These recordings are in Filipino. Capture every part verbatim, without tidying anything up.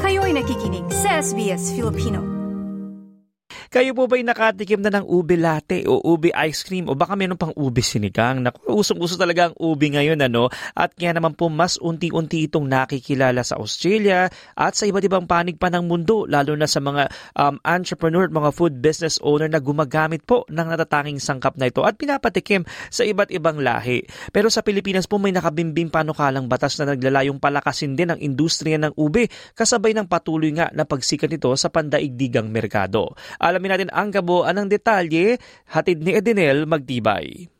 Kayo'y nakikinig sa S B S Filipino. Kayo po ba'y nakatikim na ng ube latte o ube ice cream o baka meron pang ube sinigang? Naku, usong-uso talaga ang ube ngayon, ano? At kaya naman po mas unti-unti itong nakikilala sa Australia at sa iba't ibang panig pa ng mundo, lalo na sa mga um, entrepreneur at mga food business owner na gumagamit po ng natatanging sangkap na ito at pinapatikim sa iba't ibang lahi. Pero sa Pilipinas po may nakabimbing panukalang batas na naglalayong palakasin din ang industriya ng ube kasabay ng patuloy nga na pagsikat nito sa pandaigdigang merkado. Alamin natin ang kabuuan ng detalye, hatid ni Edinel Magtibay.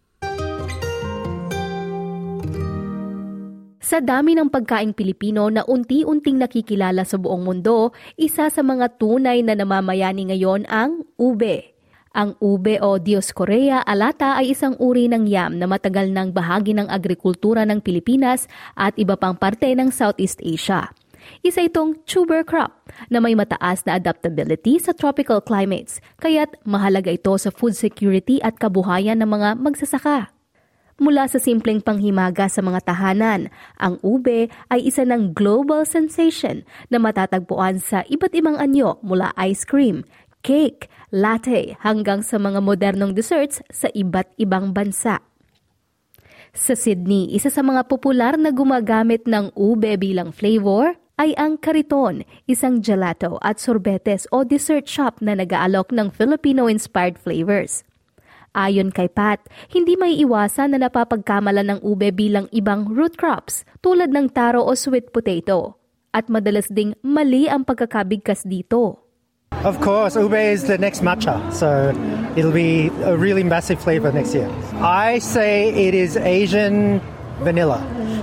Sa dami ng pagkaing Pilipino na unti-unting nakikilala sa buong mundo, isa sa mga tunay na namamayani ngayon ang ube. Ang ube o Dioscorea alata ay isang uri ng yam na matagal ng bahagi ng agrikultura ng Pilipinas at iba pang parte ng Southeast Asia. Isa itong tuber crop na may mataas na adaptability sa tropical climates, kaya't mahalaga ito sa food security at kabuhayan ng mga magsasaka. Mula sa simpleng panghimaga sa mga tahanan, ang ube ay isa ng global sensation na matatagpuan sa iba't ibang anyo mula ice cream, cake, latte hanggang sa mga modernong desserts sa iba't ibang bansa. Sa Sydney, isa sa mga popular na gumagamit ng ube bilang flavor ay ang Kariton, isang gelato at sorbetes o dessert shop na nag-aalok ng Filipino-inspired flavors. Ayon kay Pat, hindi may iwasan na napapagkamalan ng ube bilang ibang root crops tulad ng taro o sweet potato. At madalas ding mali ang pagkakabigkas dito. Of course, ube is the next matcha, so it'll be a really massive flavor next year. I say it is Asian vanilla.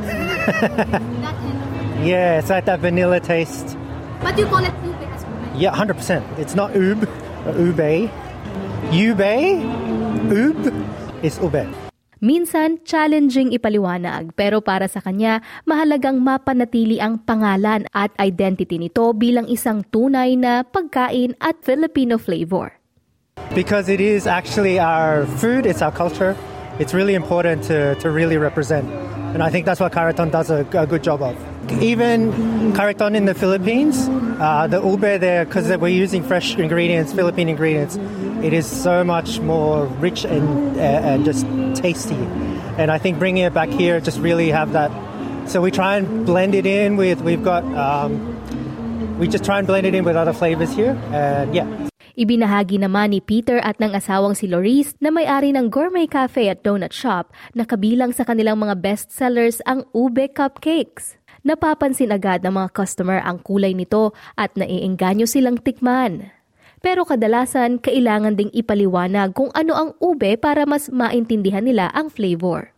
Yeah, it's like that vanilla taste. But you call it ube as well? Yeah, one hundred percent. It's not oob, ube. Ube, oob is ube. Minsan, challenging ipaliwanag, pero para sa kanya, mahalagang mapanatili ang pangalan at identity nito bilang isang tunay na pagkain at Filipino flavor. Because it is actually our food, it's our culture. It's really important to, to really represent. And I think that's what Kariton does a, a good job of. Even Kariton in the Philippines, uh, the ube there, because we're using fresh ingredients, Philippine ingredients, it is so much more rich and, uh, and just tasty. And I think bringing it back here, just really have that. So we try and blend it in with, we've got, um, we just try and blend it in with other flavors here. And yeah. Ibinahagi naman ni Peter at ng asawang si Loris na may-ari ng gourmet cafe at donut shop na kabilang sa kanilang mga best sellers ang ube cupcakes. Napapansin agad ng mga customer ang kulay nito at naiengganyo silang tikman. Pero kadalasan, kailangan ding ipaliwanag kung ano ang ube para mas maintindihan nila ang flavor.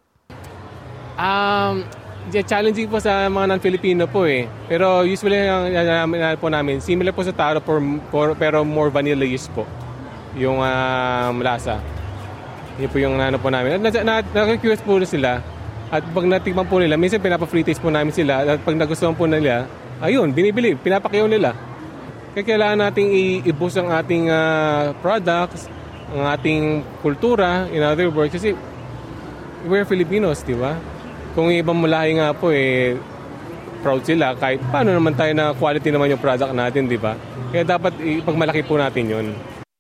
Um, challenging po sa mga non-Filipino po eh. Pero usually ang namin po namin, similar po sa taro por, por, pero more vanilla-ish po yung um, lasa. Yun po yung ano po namin. At nakakurious po sila. At pag natikman po nila, minsan pinapa-free taste po namin sila. At pag nagustuhan po nila, ayun, binibili, pinapakiyaw nila. Kaya kailangan nating i-boost ang ating uh, products, ang ating kultura, in other words. Kasi we're Filipinos, di ba? Kung ibang mulahi nga po, eh, proud sila. Kahit paano naman tayo na quality naman yung product natin, di ba? Kaya dapat ipagmalaki po natin yun.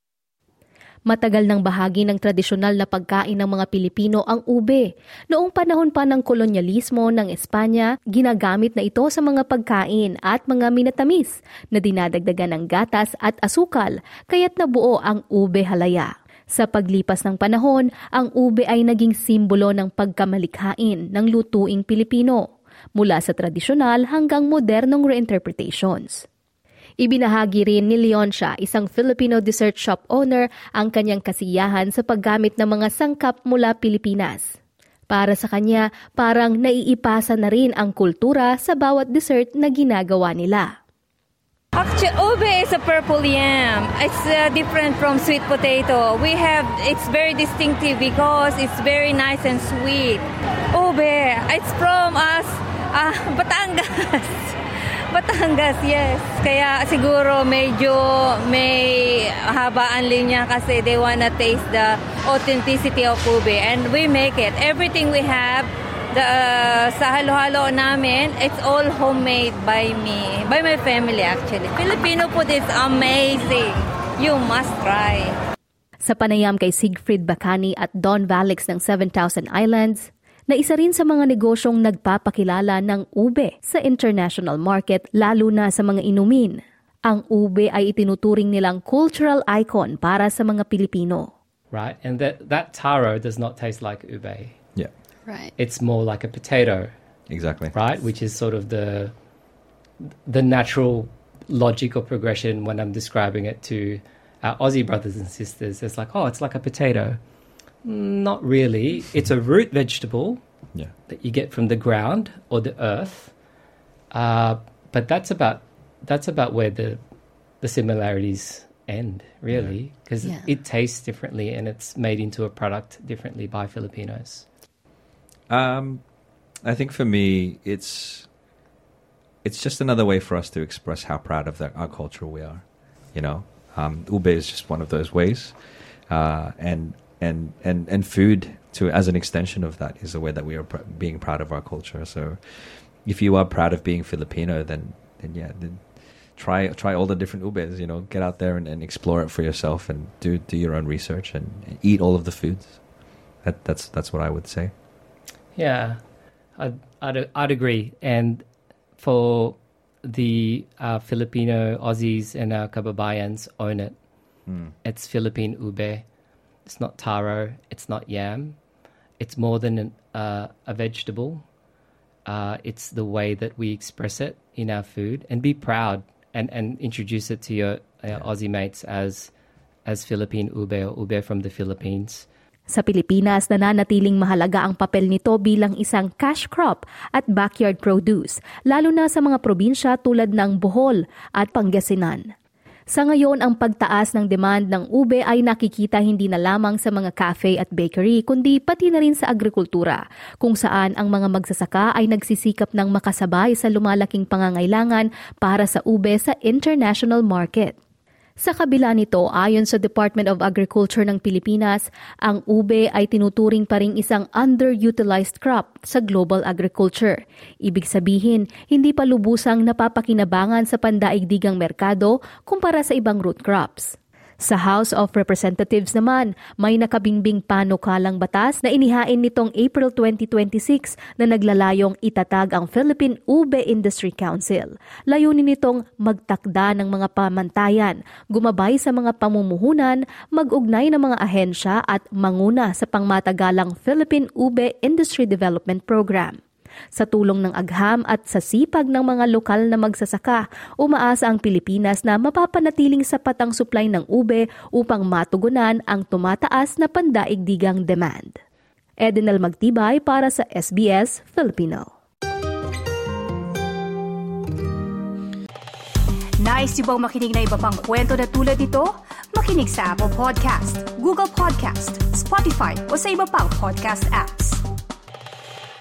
Matagal ng bahagi ng tradisyonal na pagkain ng mga Pilipino ang ube. Noong panahon pa ng kolonyalismo ng Espanya, ginagamit na ito sa mga pagkain at mga minatamis na dinadagdagan ng gatas at asukal, kaya't nabuo ang ube halaya. Sa paglipas ng panahon, ang ube ay naging simbolo ng pagkamalikhain ng lutuing Pilipino, mula sa tradisyonal hanggang modernong reinterpretations. Ibinahagi rin ni Leoncia, isang Filipino dessert shop owner, ang kanyang kasiyahan sa paggamit ng mga sangkap mula Pilipinas. Para sa kanya, parang naiipasa na rin ang kultura sa bawat dessert na ginagawa nila. Actually, ube is a purple yam. It's uh, different from sweet potato. We have, it's very distinctive because it's very nice and sweet. Ube, it's from us, uh, Batangas. Batangas, yes. Kaya siguro medyo may habaan linya kasi they wanna taste the authenticity of ube. And we make it. Everything we have, The, uh, sa halo-halo namin, it's all homemade by me, by my family actually. Filipino food is amazing. You must try. Sa panayam kay Siegfried Bacani at Don Valix ng seven thousand Islands, na isa rin sa mga negosyong nagpapakilala ng ube sa international market lalo na sa mga inumin. Ang ube ay itinuturing nilang cultural icon para sa mga Pilipino. Right, and that, that taro does not taste like ube. Yeah. Right. It's more like a potato. Exactly. Right, which is sort of the the natural logic or progression when I'm describing it to our Aussie brothers and sisters. It's like, oh, it's like a potato. Not really. It's a root vegetable yeah. that you get from the ground or the earth. Uh, but that's about that's about where the the similarities end, really, because Yeah. it tastes differently and it's made into a product differently by Filipinos. Um, I think for me, it's it's just another way for us to express how proud of the, our culture we are. You know, um, ube is just one of those ways, uh, and and and and food to as an extension of that is a way that we are pr- being proud of our culture. So, if you are proud of being Filipino, then then yeah, then try try all the different ubes. You know, get out there and, and explore it for yourself, and do do your own research and, and eat all of the foods. That that's that's what I would say. Yeah, I'd, I'd, I'd agree. And for the uh, Filipino Aussies and our kababayans own it. Mm. It's Philippine ube. It's not taro. It's not yam. It's more than an, uh, a vegetable. Uh, it's the way that we express it in our food, and be proud and, and introduce it to your uh, Aussie mates as as Philippine ube or ube from the Philippines. Sa Pilipinas, nananatiling mahalaga ang papel nito bilang isang cash crop at backyard produce, lalo na sa mga probinsya tulad ng Bohol at Pangasinan. Sa ngayon, ang pagtaas ng demand ng ube ay nakikita hindi na lamang sa mga cafe at bakery, kundi pati na rin sa agrikultura, kung saan ang mga magsasaka ay nagsisikap ng makasabay sa lumalaking pangangailangan para sa ube sa international market. Sa kabila nito, ayon sa Department of Agriculture ng Pilipinas, ang ube ay tinuturing pa ring isang underutilized crop sa global agriculture. Ibig sabihin, hindi pa lubusang napapakinabangan sa pandaigdigang merkado kumpara sa ibang root crops. Sa House of Representatives naman, may nakabingbing panukalang batas na inihain nitong April twenty twenty-six na naglalayong itatag ang Philippine Ube Industry Council. Layunin nitong magtakda ng mga pamantayan, gumabay sa mga pamumuhunan, mag-ugnay ng mga ahensya at manguna sa pangmatagalang Philippine Ube Industry Development Program. Sa tulong ng agham at sa sipag ng mga lokal na magsasaka, umaasa ang Pilipinas na mapapanatiling sapat ang supply ng ube upang matugunan ang tumataas na pandaigdigang demand. Edinel Magtibay para sa S B S Filipino. Nice yung bang makinig na iba pang kwento na tulad ito? Makinig sa Apple Podcast, Google Podcast, Spotify o sa iba pang podcast apps.